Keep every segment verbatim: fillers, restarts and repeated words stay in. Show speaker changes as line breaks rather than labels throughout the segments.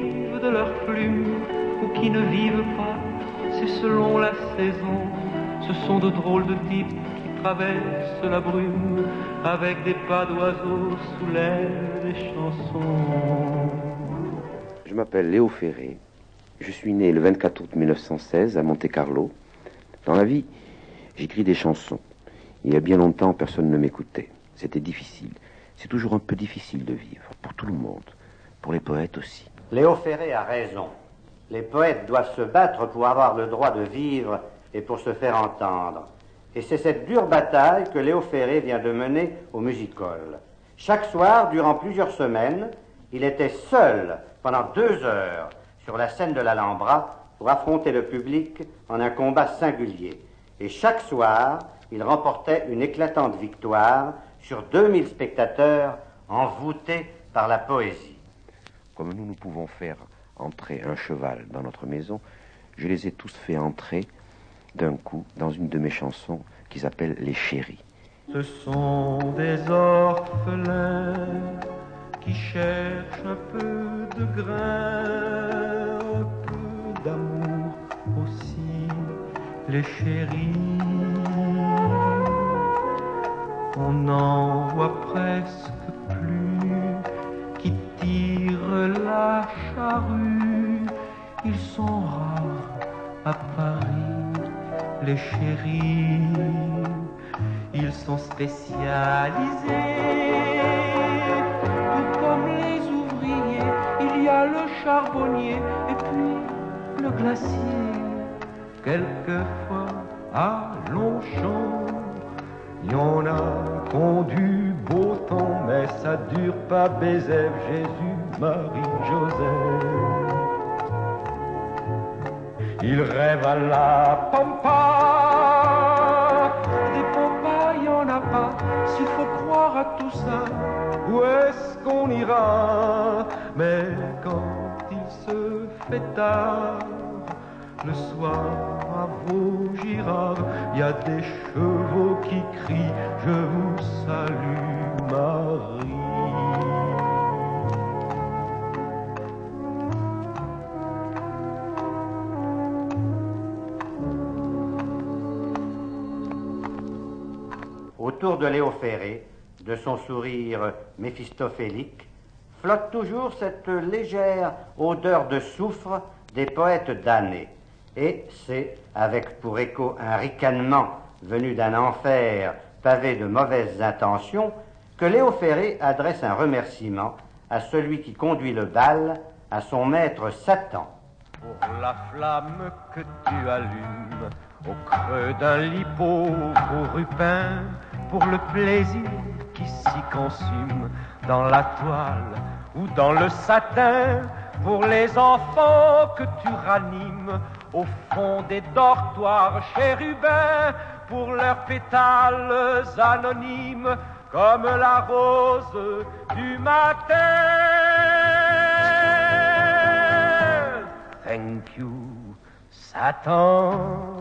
vivent de leur plume ou qui ne vivent pas, c'est selon la saison. Ce sont de drôles de types qui traversent la brume avec des pas d'oiseaux sous l'air des chansons.
Je m'appelle Léo Ferré. Je suis né le vingt-quatre août mille neuf cent seize à Monte-Carlo. Dans la vie, j'écris des chansons. Il y a bien longtemps, personne ne m'écoutait. C'était difficile. C'est toujours un peu difficile de vivre, pour tout le monde, pour les poètes aussi.
Léo Ferré a raison. Les poètes doivent se battre pour avoir le droit de vivre et pour se faire entendre. Et c'est cette dure bataille que Léo Ferré vient de mener au Music-Hall. Chaque soir, durant plusieurs semaines, il était seul pendant deux heures sur la scène de l'Alhambra pour affronter le public en un combat singulier. Et chaque soir, il remportait une éclatante victoire sur deux mille spectateurs envoûtés par la poésie.
Comme nous, nous pouvons faire entrer un cheval dans notre maison, je les ai tous fait entrer d'un coup dans une de mes chansons qui s'appelle Les Chéris.
Ce sont des orphelins qui cherchent un peu de grain, un peu d'amour aussi, les chéris. On n'en voit presque plus qui tirent la charrue. Ils sont rares à Paris, les chéris. Ils sont spécialisés, tout comme les ouvriers. Il y a le charbonnier et puis le glacier. Quelquefois à Longchamp, il y en a qu'ont du beau temps, mais ça dure pas. Bézève, Jésus, Marie, Joseph. Ils rêvent à la pampa. Des pampas, il y en a pas. S'il faut croire à tout ça, où est-ce qu'on ira? Mais quand il se fait tard, le soir à Vaugirard, il y a des chevaux qui crient « Je vous salue, Marie ».
Autour de Léo Ferré, de son sourire méphistophélique, flotte toujours cette légère odeur de soufre des poètes damnés. Et c'est, avec pour écho un ricanement venu d'un enfer pavé de mauvaises intentions, que Léo Ferré adresse un remerciement à celui qui conduit le bal, à son maître Satan.
Pour la flamme que tu allumes au creux d'un lit pauvre Rupin, pour le plaisir qui s'y consume dans la toile ou dans le satin, pour les enfants que tu ranimes au fond des dortoirs chérubins, pour leurs pétales anonymes comme la rose du matin. Thank you, Satan.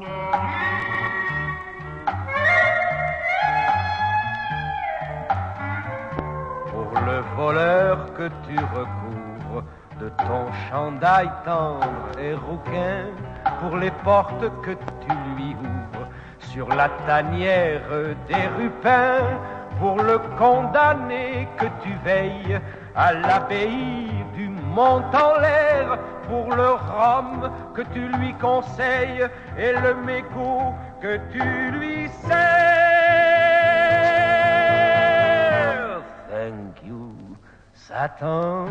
Pour le voleur que tu recouvres de ton chandail tendre et rouquin, pour les portes que tu lui ouvres sur la tanière des rupins, pour le condamné que tu veilles à l'abbaye du Mont en l'air, pour le rhum que tu lui conseilles et le mégot que tu lui sers. Thank you, Satan.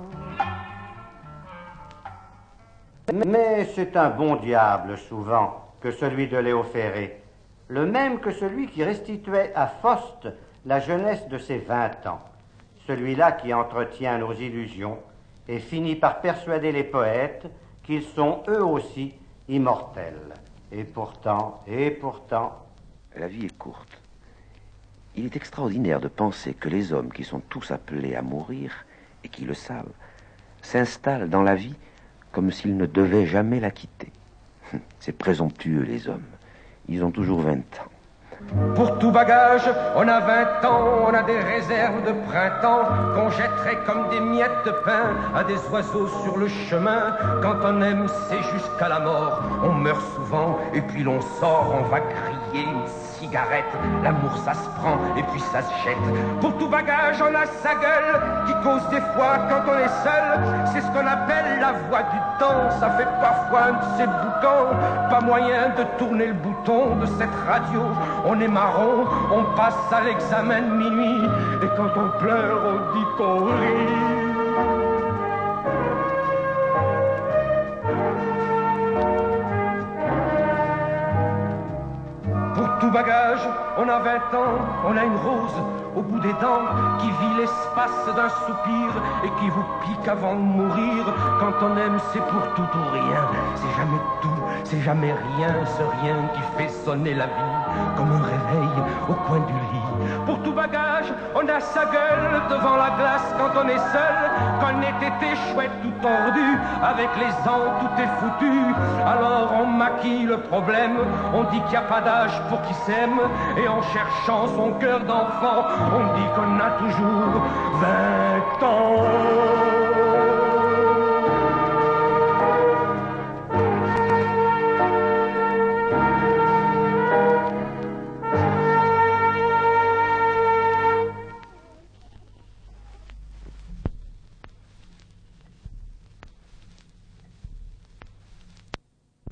Mais c'est un bon diable, souvent, que celui de Léo Ferré, le même que celui qui restituait à Faust la jeunesse de ses vingt ans, celui-là qui entretient nos illusions et finit par persuader les poètes qu'ils sont eux aussi immortels. Et pourtant, et pourtant...
La vie est courte. Il est extraordinaire de penser que les hommes qui sont tous appelés à mourir, et qui le savent, s'installent dans la vie comme s'ils ne devaient jamais la quitter. C'est présomptueux, les hommes. Ils ont toujours vingt ans.
Pour tout bagage, on a vingt ans, on a des réserves de printemps qu'on jetterait comme des miettes de pain à des oiseaux sur le chemin. Quand on aime, c'est jusqu'à la mort. On meurt souvent et puis l'on sort, on va griller une cigarette. L'amour, ça se prend et puis ça se jette. Pour tout bagage, on a sa gueule qui cause des fois quand on est seul. C'est ce qu'on appelle la voix du temps. Ça fait parfois un de ces boucans. Pas moyen de tourner le bouton de cette radio. On est marron, on passe à l'examen de minuit. Et quand on pleure, on dit qu'on rit. Tout bagage, on a vingt ans, on a une rose au bout des dents qui vit l'espace d'un soupir et qui vous pique avant de mourir. Quand on aime, c'est pour tout ou rien. C'est jamais tout, c'est jamais rien. Ce rien qui fait sonner la vie comme un réveil au coin du lit. Pour tout bagage, on a sa gueule devant la glace quand on est seul. Quand on est été chouette tout tordu, avec les ans tout est foutu. Alors on maquille le problème, on dit qu'il n'y a pas d'âge pour qui s'aime. Et en cherchant son cœur d'enfant, on dit qu'on a toujours vingt ans.